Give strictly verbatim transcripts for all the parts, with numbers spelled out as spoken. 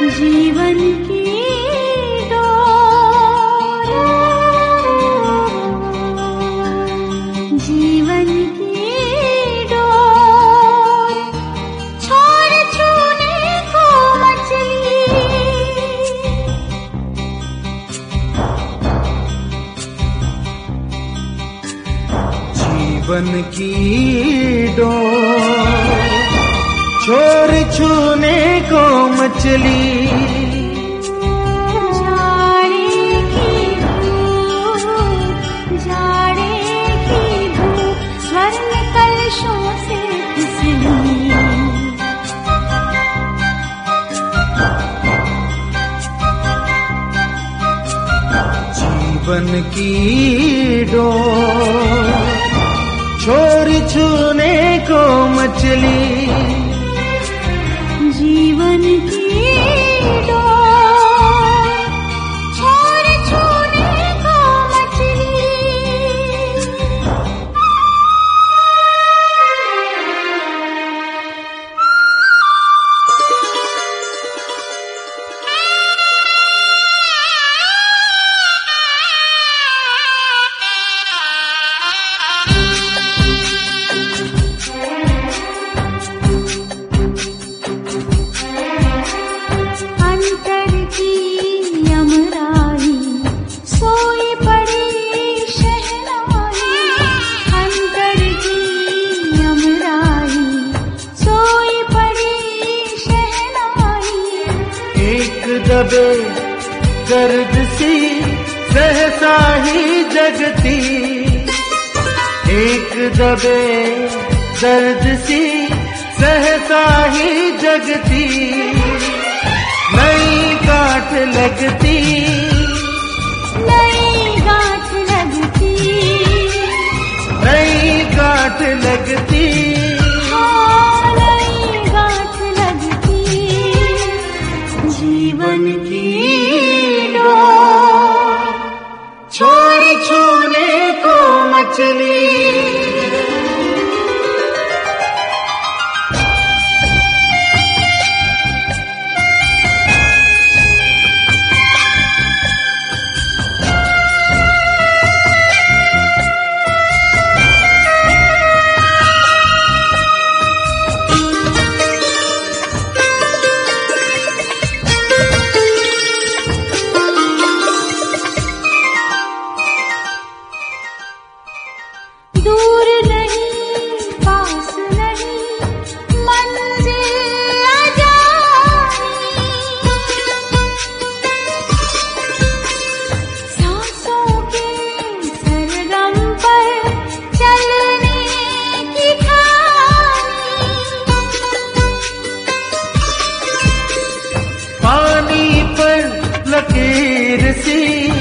जीवन की जीवन की डोर छोड़ छूने को मचली। जीवन की डोर छोड़ छूने को मचली। जीवन की डोर छोड़ छूने को मचली। जीवन की डोर छोड़ छूने को मचली। दबे दर्द सी सहसा ही जगती। एक दबे दर्द सी सहसा ही जगती। नई गांठ लगती नई गांठ लगती नई गांठ लगती। जीवन की डोर छोड़ छूने को मचली। दूर नहीं पास नहीं मंजिल अजानी। सांसों के सरगम पर चलने की ठानी। पानी पर लकीर सी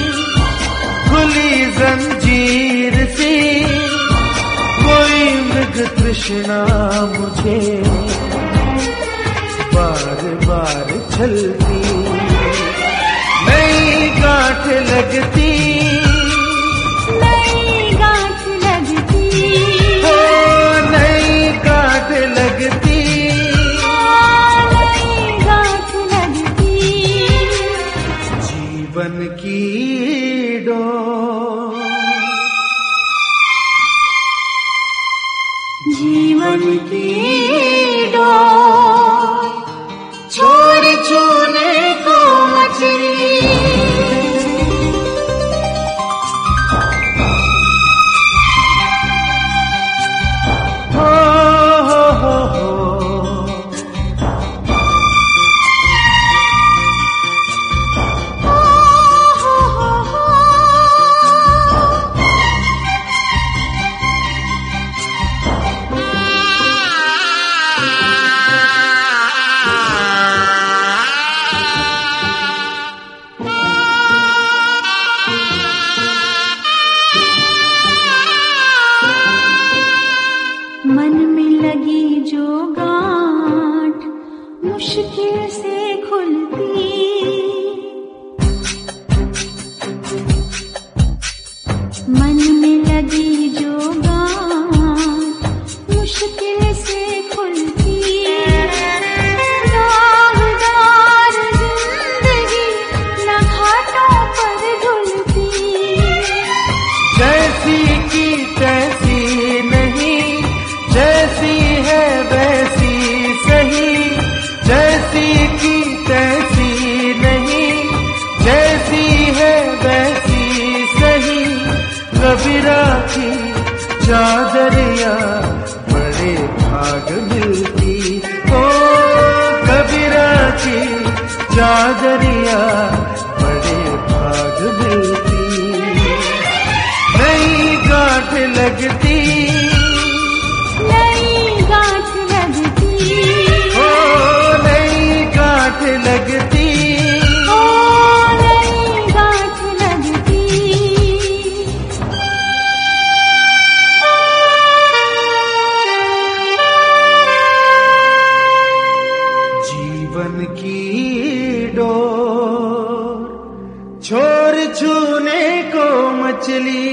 खुली जंजीर सी। कोई मृग तृष्णा मुझे बार बार छलती। नई गांठ लगती नई गांठ लगती ओ नई गांठ लगती। नई गांठ लगती। जीवन की डोर जीवन की डोर छोड़ छूने को मचली। हो हो हो हो मन में लगी जो गांठ मुश्किल से खुलती। मन में लगी जो गांठ मुश्किल से खुलती। दागदार जैसी की तैसी नहीं, जैसी है वैसी सही। कबीरा की चादरिया बड़े भाग मिलती, ओ कबीरा की चादरिया बड़े भाग मिलती। नई गांठ लगती, नई गांठ लगती, ओ नई गांठ लगती, ओ नई गांठ लगती। जीवन की डोर छोर छूने को मछली,